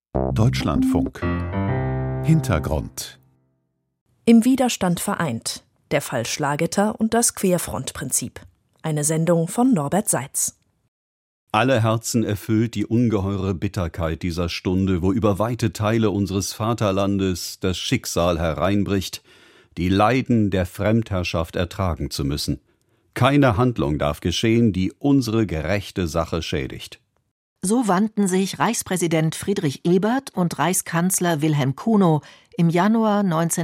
Deutschlandfunk. Hintergrund. Im Widerstand vereint. Der Fall Schlagetter und das Querfrontprinzip. Eine Sendung von Norbert Seitz. Alle Herzen erfüllt die ungeheure Bitterkeit dieser Stunde, wo über weite Teile unseres Vaterlandes das Schicksal hereinbricht, die Leiden der Fremdherrschaft ertragen zu müssen. Keine Handlung darf geschehen, die unsere gerechte Sache schädigt. So wandten sich Reichspräsident Friedrich Ebert und Reichskanzler Wilhelm Kuno im Januar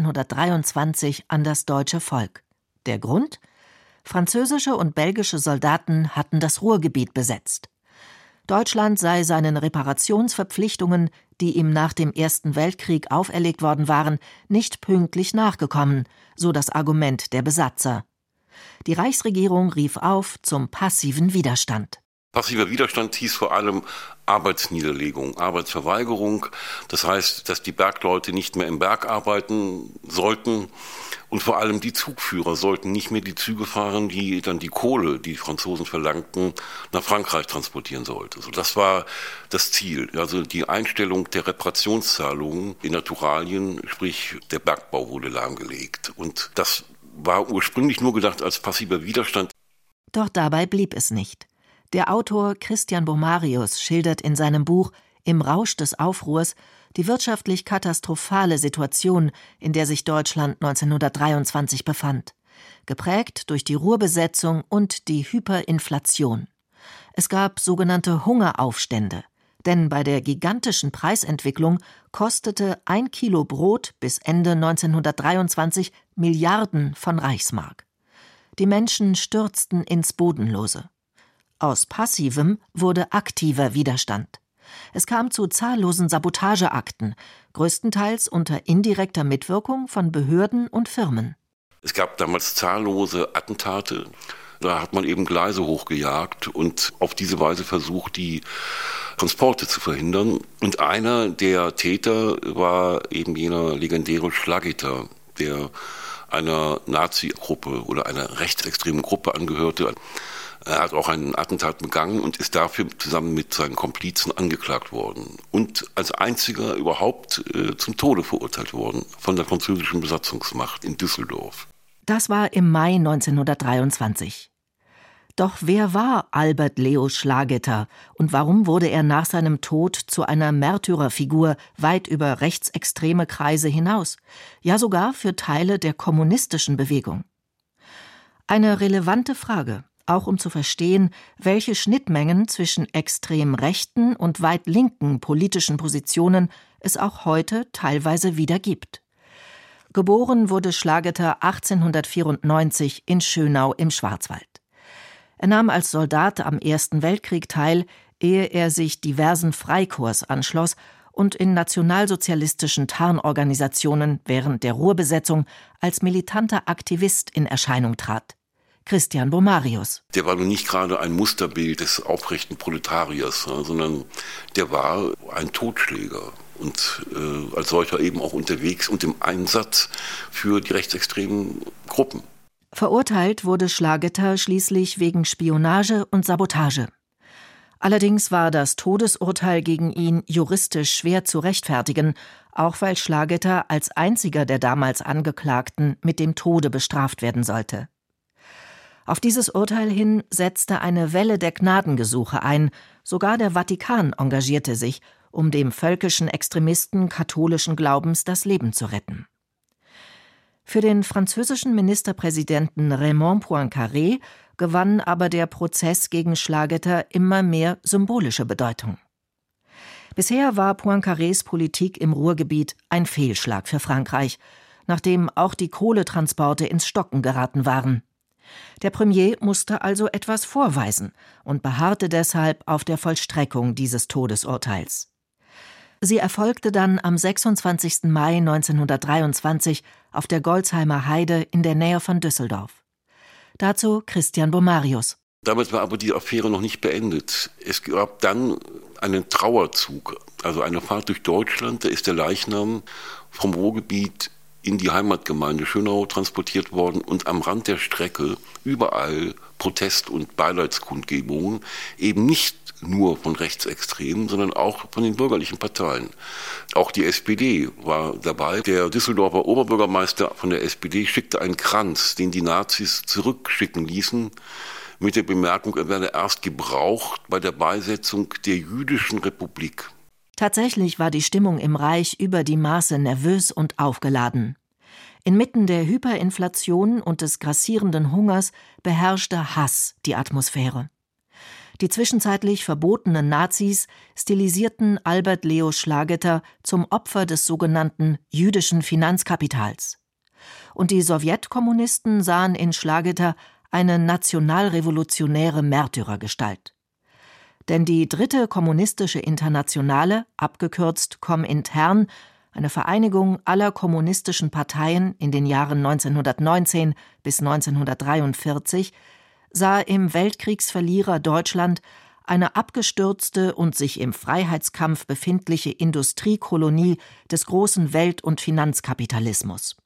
1923 an das deutsche Volk. Der Grund? Französische und belgische Soldaten hatten das Ruhrgebiet besetzt. Deutschland sei seinen Reparationsverpflichtungen, die ihm nach dem Ersten Weltkrieg auferlegt worden waren, nicht pünktlich nachgekommen, so das Argument der Besatzer. Die Reichsregierung rief auf zum passiven Widerstand. Passiver Widerstand hieß vor allem Arbeitsniederlegung, Arbeitsverweigerung. Das heißt, dass die Bergleute nicht mehr im Berg arbeiten sollten und vor allem die Zugführer sollten nicht mehr die Züge fahren, die dann die Kohle, die Franzosen verlangten, nach Frankreich transportieren sollten. Also das war das Ziel. Also die Einstellung der Reparationszahlungen in Naturalien, sprich der Bergbau wurde lahmgelegt. Und das war ursprünglich nur gedacht als passiver Widerstand. Doch dabei blieb es nicht. Der Autor Christian Bomarius schildert in seinem Buch »Im Rausch des Aufruhrs« die wirtschaftlich katastrophale Situation, in der sich Deutschland 1923 befand, geprägt durch die Ruhrbesetzung und die Hyperinflation. Es gab sogenannte Hungeraufstände, denn bei der gigantischen Preisentwicklung kostete 1 Kilo Brot bis Ende 1923 Milliarden von Reichsmark. Die Menschen stürzten ins Bodenlose. Aus passivem wurde aktiver Widerstand. Es kam zu zahllosen Sabotageakten, größtenteils unter indirekter Mitwirkung von Behörden und Firmen. Es gab damals zahllose Attentate. Da hat man eben Gleise hochgejagt und auf diese Weise versucht, die Transporte zu verhindern. Und einer der Täter war eben jener legendäre Schlagetter, der einer Nazi-Gruppe oder einer rechtsextremen Gruppe angehörte. Er hat auch einen Attentat begangen und ist dafür zusammen mit seinen Komplizen angeklagt worden und als einziger überhaupt zum Tode verurteilt worden von der französischen Besatzungsmacht in Düsseldorf. Das war im Mai 1923. Doch wer war Albert Leo Schlagetter und warum wurde er nach seinem Tod zu einer Märtyrerfigur weit über rechtsextreme Kreise hinaus, ja sogar für Teile der kommunistischen Bewegung? Eine relevante Frage. Auch um zu verstehen, welche Schnittmengen zwischen extrem rechten und weit linken politischen Positionen es auch heute teilweise wieder gibt. Geboren wurde Schlagetter 1894 in Schönau im Schwarzwald. Er nahm als Soldat am Ersten Weltkrieg teil, ehe er sich diversen Freikorps anschloss und in nationalsozialistischen Tarnorganisationen während der Ruhrbesetzung als militanter Aktivist in Erscheinung trat. Christian Bomarius. Der war nun nicht gerade ein Musterbild des aufrechten Proletariers, sondern der war ein Totschläger und als solcher eben auch unterwegs und im Einsatz für die rechtsextremen Gruppen. Verurteilt wurde Schlagetter schließlich wegen Spionage und Sabotage. Allerdings war das Todesurteil gegen ihn juristisch schwer zu rechtfertigen, auch weil Schlagetter als einziger der damals Angeklagten mit dem Tode bestraft werden sollte. Auf dieses Urteil hin setzte eine Welle der Gnadengesuche ein, sogar der Vatikan engagierte sich, um dem völkischen Extremisten katholischen Glaubens das Leben zu retten. Für den französischen Ministerpräsidenten Raymond Poincaré gewann aber der Prozess gegen Schlagetter immer mehr symbolische Bedeutung. Bisher war Poincarés Politik im Ruhrgebiet ein Fehlschlag für Frankreich, nachdem auch die Kohletransporte ins Stocken geraten waren. Der Premier musste also etwas vorweisen und beharrte deshalb auf der Vollstreckung dieses Todesurteils. Sie erfolgte dann am 26. Mai 1923 auf der Golzheimer Heide in der Nähe von Düsseldorf. Dazu Christian Bomarius. Damit war aber die Affäre noch nicht beendet. Es gab dann einen Trauerzug, also eine Fahrt durch Deutschland. Da ist der Leichnam vom Ruhrgebiet in die Heimatgemeinde Schönau transportiert worden und am Rand der Strecke überall Protest- und Beileidskundgebungen, eben nicht nur von Rechtsextremen, sondern auch von den bürgerlichen Parteien. Auch die SPD war dabei. Der Düsseldorfer Oberbürgermeister von der SPD schickte einen Kranz, den die Nazis zurückschicken ließen, mit der Bemerkung, er werde erst gebraucht bei der Beisetzung der Jüdischen Republik. Tatsächlich war die Stimmung im Reich über die Maße nervös und aufgeladen. Inmitten der Hyperinflation und des grassierenden Hungers beherrschte Hass die Atmosphäre. Die zwischenzeitlich verbotenen Nazis stilisierten Albert Leo Schlagetter zum Opfer des sogenannten jüdischen Finanzkapitals. Und die Sowjetkommunisten sahen in Schlagetter eine nationalrevolutionäre Märtyrergestalt. Denn die dritte kommunistische Internationale, abgekürzt Komintern, eine Vereinigung aller kommunistischen Parteien in den Jahren 1919 bis 1943, sah im Weltkriegsverlierer Deutschland eine abgestürzte und sich im Freiheitskampf befindliche Industriekolonie des großen Welt- und Finanzkapitalismus.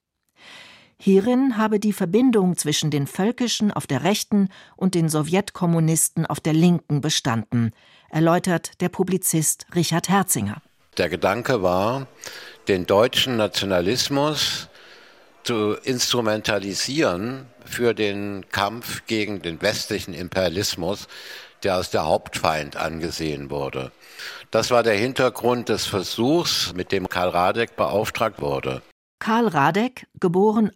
Hierin habe die Verbindung zwischen den Völkischen auf der rechten und den Sowjetkommunisten auf der linken bestanden, erläutert der Publizist Richard Herzinger. Der Gedanke war, den deutschen Nationalismus zu instrumentalisieren für den Kampf gegen den westlichen Imperialismus, der als der Hauptfeind angesehen wurde. Das war der Hintergrund des Versuchs, mit dem Karl Radek beauftragt wurde. Karl Radek, geboren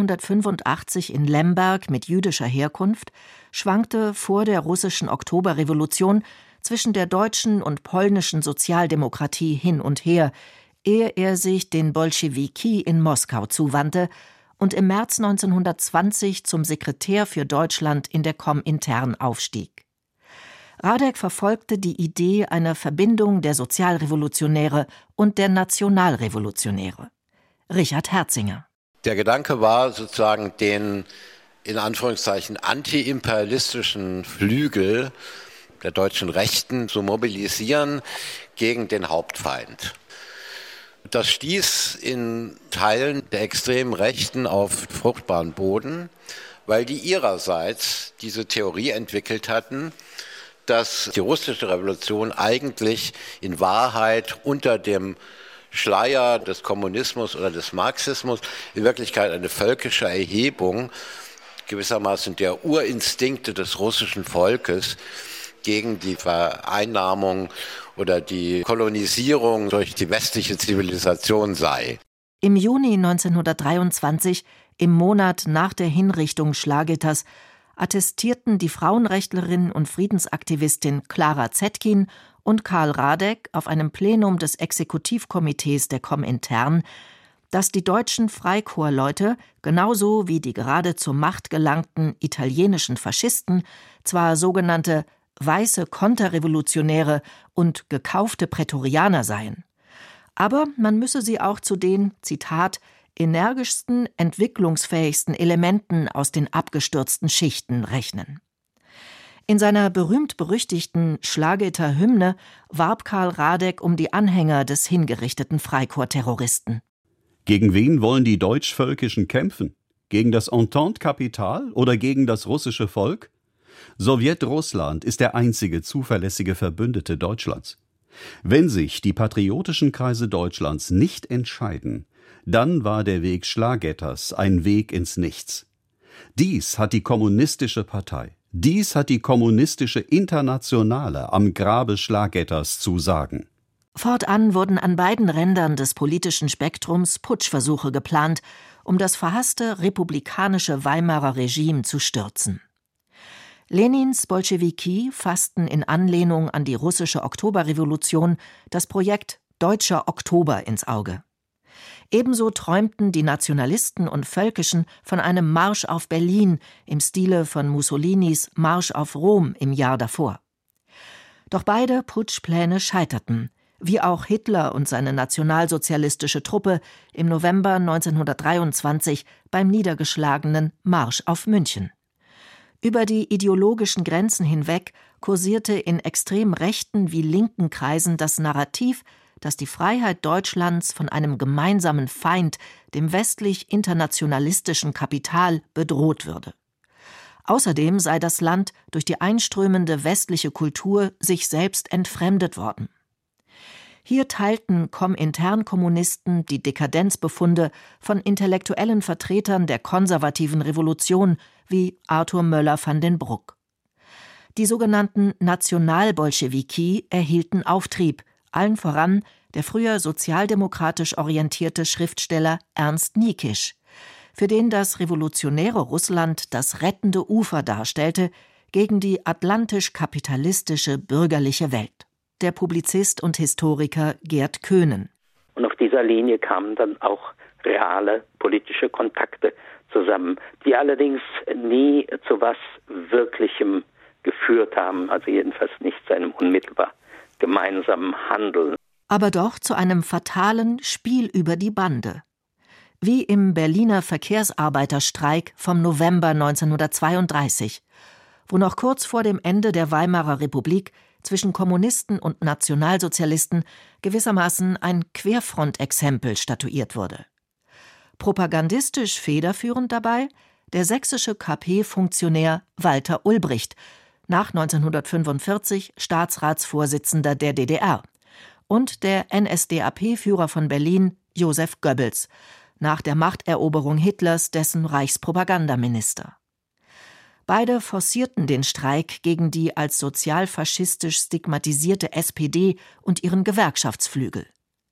1885 in Lemberg mit jüdischer Herkunft, schwankte vor der russischen Oktoberrevolution zwischen der deutschen und polnischen Sozialdemokratie hin und her, ehe er sich den Bolschewiki in Moskau zuwandte und im März 1920 zum Sekretär für Deutschland in der Komintern aufstieg. Radek verfolgte die Idee einer Verbindung der Sozialrevolutionäre und der Nationalrevolutionäre. Richard Herzinger. Der Gedanke war sozusagen, den in Anführungszeichen antiimperialistischen Flügel der deutschen Rechten zu mobilisieren gegen den Hauptfeind. Das stieß in Teilen der extremen Rechten auf fruchtbaren Boden, weil die ihrerseits diese Theorie entwickelt hatten, dass die russische Revolution eigentlich in Wahrheit unter dem Schleier des Kommunismus oder des Marxismus in Wirklichkeit eine völkische Erhebung gewissermaßen der Urinstinkte des russischen Volkes gegen die Vereinnahmung oder die Kolonisierung durch die westliche Zivilisation sei. Im Juni 1923, im Monat nach der Hinrichtung Schlagetters, attestierten die Frauenrechtlerin und Friedensaktivistin Clara Zetkin und Karl Radek auf einem Plenum des Exekutivkomitees der Komintern, dass die deutschen Freikorpsleute, genauso wie die gerade zur Macht gelangten italienischen Faschisten, zwar sogenannte weiße Konterrevolutionäre und gekaufte Prätorianer seien. Aber man müsse sie auch zu den, Zitat, energischsten, entwicklungsfähigsten Elementen aus den abgestürzten Schichten rechnen. In seiner berühmt-berüchtigten Schlagetter Hymne warb Karl Radek um die Anhänger des hingerichteten Freikorps-Terroristen. Gegen wen wollen die Deutschvölkischen kämpfen? Gegen das Entente-Kapital oder gegen das russische Volk? Sowjetrussland ist der einzige zuverlässige Verbündete Deutschlands. Wenn sich die patriotischen Kreise Deutschlands nicht entscheiden, dann war der Weg Schlagetters ein Weg ins Nichts. Dies hat die Kommunistische Partei, dies hat die Kommunistische Internationale am Grabe Schlagetters zu sagen. Fortan wurden an beiden Rändern des politischen Spektrums Putschversuche geplant, um das verhasste republikanische Weimarer Regime zu stürzen. Lenins Bolschewiki fassten in Anlehnung an die russische Oktoberrevolution das Projekt Deutscher Oktober ins Auge. Ebenso träumten die Nationalisten und Völkischen von einem Marsch auf Berlin im Stile von Mussolinis Marsch auf Rom im Jahr davor. Doch beide Putschpläne scheiterten, wie auch Hitler und seine nationalsozialistische Truppe im November 1923 beim niedergeschlagenen Marsch auf München. Über die ideologischen Grenzen hinweg kursierte in extrem rechten wie linken Kreisen das Narrativ, dass die Freiheit Deutschlands von einem gemeinsamen Feind, dem westlich-internationalistischen Kapital, bedroht würde. Außerdem sei das Land durch die einströmende westliche Kultur sich selbst entfremdet worden. Hier teilten Komintern-Kommunisten die Dekadenzbefunde von intellektuellen Vertretern der konservativen Revolution wie Arthur Möller van den Bruck. Die sogenannten Nationalbolschewiki erhielten Auftrieb, allen voran der früher sozialdemokratisch orientierte Schriftsteller Ernst Niekisch, für den das revolutionäre Russland das rettende Ufer darstellte gegen die atlantisch-kapitalistische bürgerliche Welt. Der Publizist und Historiker Gerd Köhnen. Und auf dieser Linie kamen dann auch reale politische Kontakte zusammen, die allerdings nie zu was Wirklichem geführt haben, also jedenfalls nicht zu einem unmittelbar gemeinsamen Handeln. Aber doch zu einem fatalen Spiel über die Bande. Wie im Berliner Verkehrsarbeiterstreik vom November 1932, wo noch kurz vor dem Ende der Weimarer Republik zwischen Kommunisten und Nationalsozialisten gewissermaßen ein Querfrontexempel statuiert wurde. Propagandistisch federführend dabei der sächsische KP-Funktionär Walter Ulbricht, nach 1945 Staatsratsvorsitzender der DDR, und der NSDAP-Führer von Berlin Joseph Goebbels, nach der Machteroberung Hitlers dessen Reichspropagandaminister. Beide forcierten den Streik gegen die als sozialfaschistisch stigmatisierte SPD und ihren Gewerkschaftsflügel.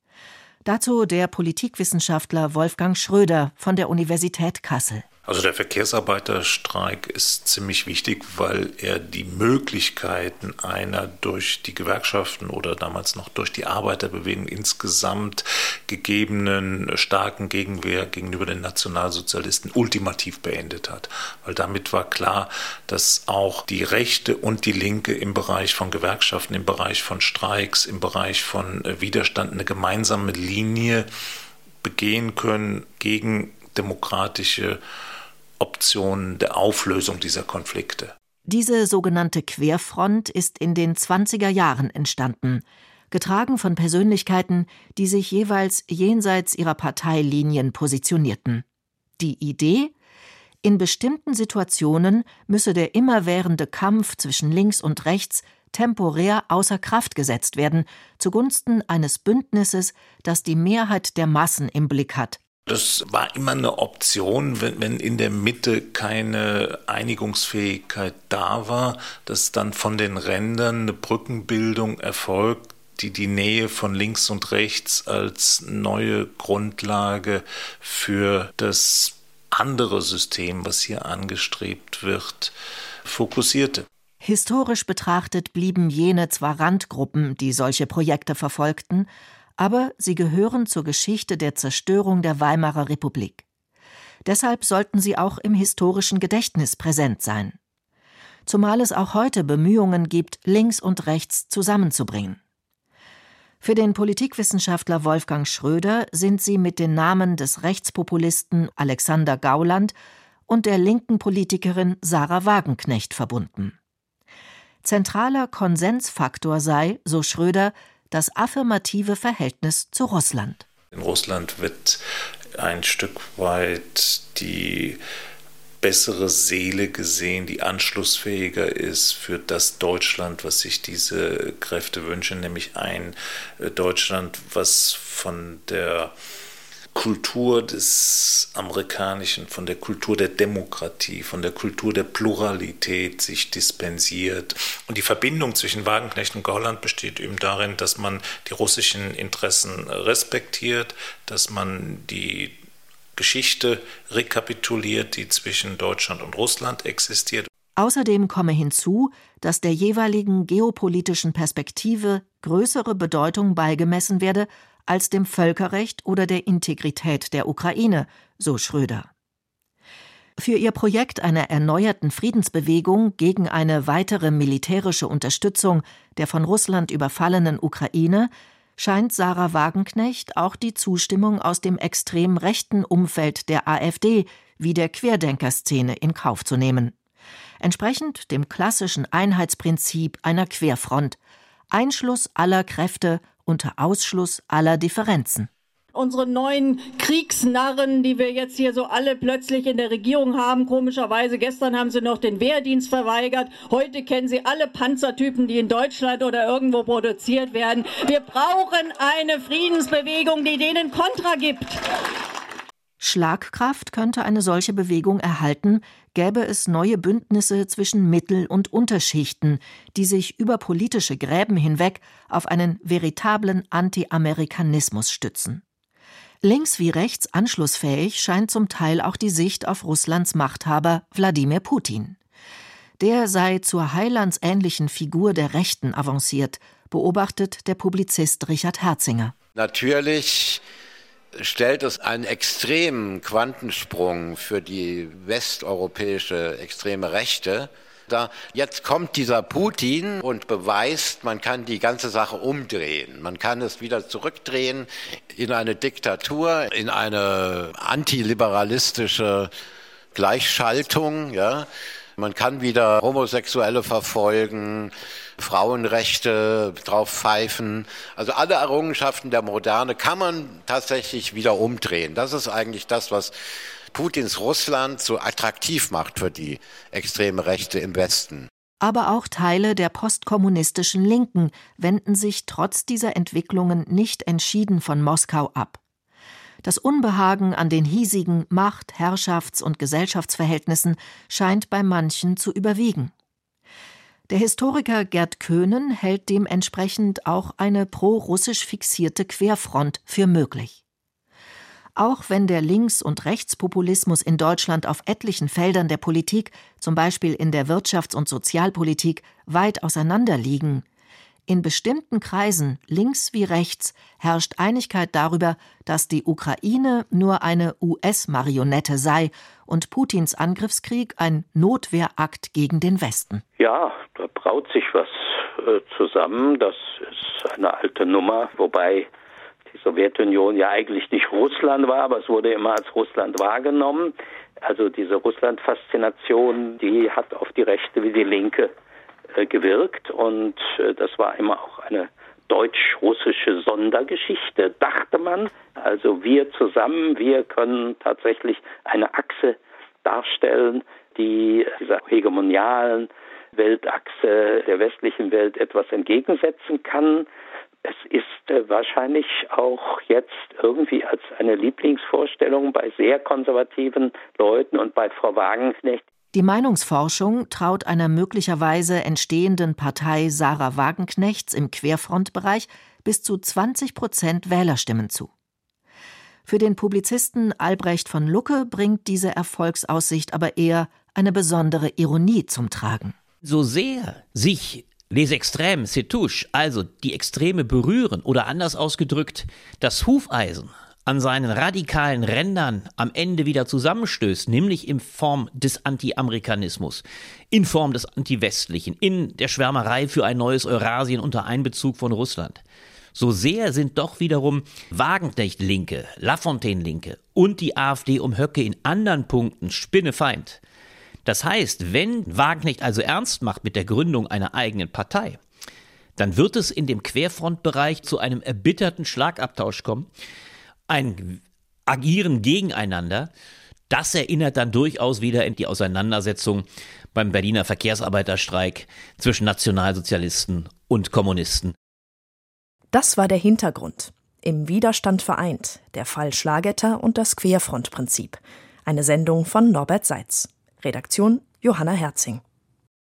Dazu der Politikwissenschaftler Wolfgang Schröder von der Universität Kassel. Also der Verkehrsarbeiterstreik ist ziemlich wichtig, weil er die Möglichkeiten einer durch die Gewerkschaften oder damals noch durch die Arbeiterbewegung insgesamt gegebenen starken Gegenwehr gegenüber den Nationalsozialisten ultimativ beendet hat. Weil damit war klar, dass auch die Rechte und die Linke im Bereich von Gewerkschaften, im Bereich von Streiks, im Bereich von Widerstand eine gemeinsame Linie begehen können gegen demokratische Optionen der Auflösung dieser Konflikte. Diese sogenannte Querfront ist in den 20er Jahren entstanden, getragen von Persönlichkeiten, die sich jeweils jenseits ihrer Parteilinien positionierten. Die Idee: In bestimmten Situationen müsse der immerwährende Kampf zwischen links und rechts temporär außer Kraft gesetzt werden, zugunsten eines Bündnisses, das die Mehrheit der Massen im Blick hat. Das war immer eine Option, wenn in der Mitte keine Einigungsfähigkeit da war, dass dann von den Rändern eine Brückenbildung erfolgt, die die Nähe von links und rechts als neue Grundlage für das andere System, was hier angestrebt wird, fokussierte. Historisch betrachtet blieben jene zwar Randgruppen, die solche Projekte verfolgten, aber sie gehören zur Geschichte der Zerstörung der Weimarer Republik. Deshalb sollten sie auch im historischen Gedächtnis präsent sein. Zumal es auch heute Bemühungen gibt, links und rechts zusammenzubringen. Für den Politikwissenschaftler Wolfgang Schröder sind sie mit den Namen des Rechtspopulisten Alexander Gauland und der linken Politikerin Sarah Wagenknecht verbunden. Zentraler Konsensfaktor sei, so Schröder, das affirmative Verhältnis zu Russland. In Russland wird ein Stück weit die bessere Seele gesehen, die anschlussfähiger ist für das Deutschland, was sich diese Kräfte wünschen, nämlich ein Deutschland, was von der Kultur des Amerikanischen, von der Kultur der Demokratie, von der Kultur der Pluralität sich dispensiert. Und die Verbindung zwischen Wagenknecht und Gauland besteht eben darin, dass man die russischen Interessen respektiert, dass man die Geschichte rekapituliert, die zwischen Deutschland und Russland existiert. Außerdem komme hinzu, dass der jeweiligen geopolitischen Perspektive größere Bedeutung beigemessen werde als dem Völkerrecht oder der Integrität der Ukraine, so Schröder. Für ihr Projekt einer erneuerten Friedensbewegung gegen eine weitere militärische Unterstützung der von Russland überfallenen Ukraine scheint Sarah Wagenknecht auch die Zustimmung aus dem extrem rechten Umfeld der AfD wie der Querdenkerszene in Kauf zu nehmen. Entsprechend dem klassischen Einheitsprinzip einer Querfront: Einschluss aller Kräfte unter Ausschluss aller Differenzen. Unsere neuen Kriegsnarren, die wir jetzt hier so alle plötzlich in der Regierung haben, komischerweise, gestern haben sie noch den Wehrdienst verweigert, heute kennen sie alle Panzertypen, die in Deutschland oder irgendwo produziert werden. Wir brauchen eine Friedensbewegung, die denen Kontra gibt. Schlagkraft könnte eine solche Bewegung erhalten, gäbe es neue Bündnisse zwischen Mittel- und Unterschichten, die sich über politische Gräben hinweg auf einen veritablen Anti-Amerikanismus stützen. Links wie rechts anschlussfähig scheint zum Teil auch die Sicht auf Russlands Machthaber Wladimir Putin. Der sei zur heilandsähnlichen Figur der Rechten avanciert, beobachtet der Publizist Richard Herzinger. Natürlich stellt es einen extremen Quantensprung für die westeuropäische extreme Rechte dar. Jetzt kommt dieser Putin und beweist, man kann die ganze Sache umdrehen. Man kann es wieder zurückdrehen in eine Diktatur, in eine antiliberalistische Gleichschaltung, ja. Man kann wieder Homosexuelle verfolgen, Frauenrechte drauf pfeifen. Also alle Errungenschaften der Moderne kann man tatsächlich wieder umdrehen. Das ist eigentlich das, was Putins Russland so attraktiv macht für die extreme Rechte im Westen. Aber auch Teile der postkommunistischen Linken wenden sich trotz dieser Entwicklungen nicht entschieden von Moskau ab. Das Unbehagen an den hiesigen Macht-, Herrschafts- und Gesellschaftsverhältnissen scheint bei manchen zu überwiegen. Der Historiker Gerd Köhnen hält dementsprechend auch eine pro-russisch fixierte Querfront für möglich. Auch wenn der Links- und Rechtspopulismus in Deutschland auf etlichen Feldern der Politik, zum Beispiel in der Wirtschafts- und Sozialpolitik, weit auseinanderliegen, in bestimmten Kreisen, links wie rechts, herrscht Einigkeit darüber, dass die Ukraine nur eine US-Marionette sei und Putins Angriffskrieg ein Notwehrakt gegen den Westen. Ja, da braut sich was zusammen. Das ist eine alte Nummer, wobei die Sowjetunion ja eigentlich nicht Russland war, aber es wurde immer als Russland wahrgenommen. Also diese Russland-Faszination, die hat auf die Rechte wie die Linke gewirkt und das war immer auch eine deutsch-russische Sondergeschichte, dachte man. Also wir zusammen, wir können tatsächlich eine Achse darstellen, die dieser hegemonialen Weltachse der westlichen Welt etwas entgegensetzen kann. Es ist wahrscheinlich auch jetzt irgendwie als eine Lieblingsvorstellung bei sehr konservativen Leuten und bei Frau Wagenknecht. Die Meinungsforschung traut einer möglicherweise entstehenden Partei Sarah Wagenknechts im Querfrontbereich bis zu 20% Wählerstimmen zu. Für den Publizisten Albrecht von Lucke bringt diese Erfolgsaussicht aber eher eine besondere Ironie zum Tragen. So sehr sich les extrêmes se touchent, also die Extreme berühren oder anders ausgedrückt, das Hufeisen an seinen radikalen Rändern am Ende wieder zusammenstößt, nämlich in Form des Anti-Amerikanismus, in Form des Anti-Westlichen, in der Schwärmerei für ein neues Eurasien unter Einbezug von Russland. So sehr sind doch wiederum Wagenknecht-Linke, Lafontaine-Linke und die AfD um Höcke in anderen Punkten spinnefeind. Das heißt, wenn Wagenknecht also ernst macht mit der Gründung einer eigenen Partei, dann wird es in dem Querfrontbereich zu einem erbitterten Schlagabtausch kommen, ein Agieren gegeneinander, das erinnert dann durchaus wieder an die Auseinandersetzung beim Berliner Verkehrsarbeiterstreik zwischen Nationalsozialisten und Kommunisten. Das war der Hintergrund. Im Widerstand vereint, der Fall Schlagetter und das Querfrontprinzip. Eine Sendung von Norbert Seitz. Redaktion Johanna Herzing.